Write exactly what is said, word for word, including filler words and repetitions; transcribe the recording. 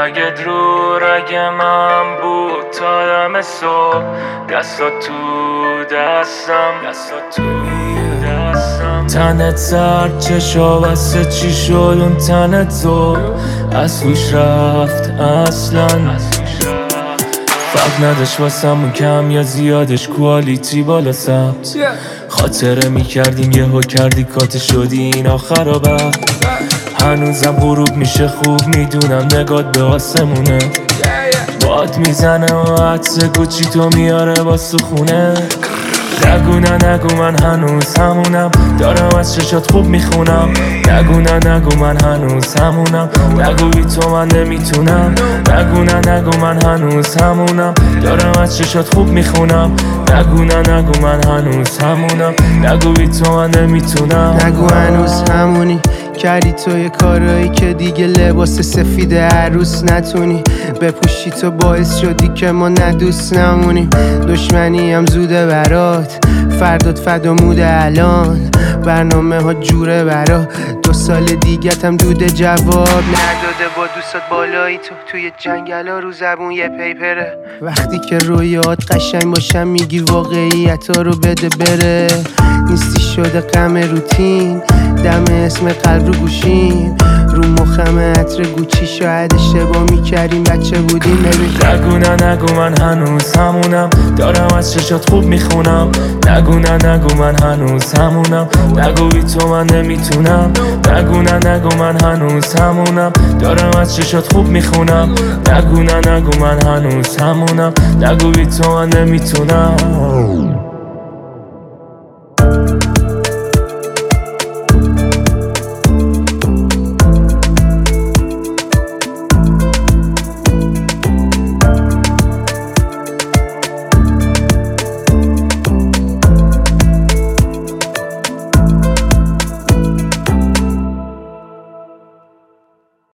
رگت رو رگ من بود تا دم صبح. دستا تو دستم، دستا تو دستم. تنت سرد چشا بسته چی شد اون تنت تو از توش رفت اصلا. فرق نداشت واسمون کم یا زیادش کوالیتی بالا ثبت. خاطره میکردیم یهو کردی کات شدی این آخر و بعد. هنوزم غروب میشه خوب میدونم نگات به آسمونه. باد میزنه و عطس گوچی تو میاره با سخونه. نگو نه نگو من هنوز همونم، دارم از چشات خوب میخونم. نگو نه نگو من هنوز همونم، نگو بی تو من نمیتونم. نگو نه نگو من هنوز همونم، دارم از چشات خوب میخونم. نگو نه نگو من هنوز همونم، نگو بی تو من نمیتونم. نگو هنوز همونی، کردی تو یه کارایی که دیگه لباس سفید عروس نتونی بپوشی. تو باعث شدی که ما ندوست نمونیم. دشمنی هم زوده برات، فردات فدا موده الان. برنامه ها جوره برا دو سال دیگت هم دوده جواب نداده. با دوستات بالایی تو توی جنگل ها رو زبون یه پیپره. وقتی که رویات قشنگ باشم میگی واقعیت ها رو بده بره. نیستی شده غم روتین، دم اسم قلب رو گوشیم. رو مخم عطر گوچی شاید اشتباه میکردیم بچه بودیم. ببین نگو نه نگو من هنوز همونم، دارم از چشات خوب میخونم. نگو نه نگو من هنوز همونم، نگو بی تو من نمیتونم. نگو نه نگو من هنوز همونم، دارم از چشات خوب میخونم. نگو نه نگو من هنوز همونم، نگو بی تو من نمیتونم.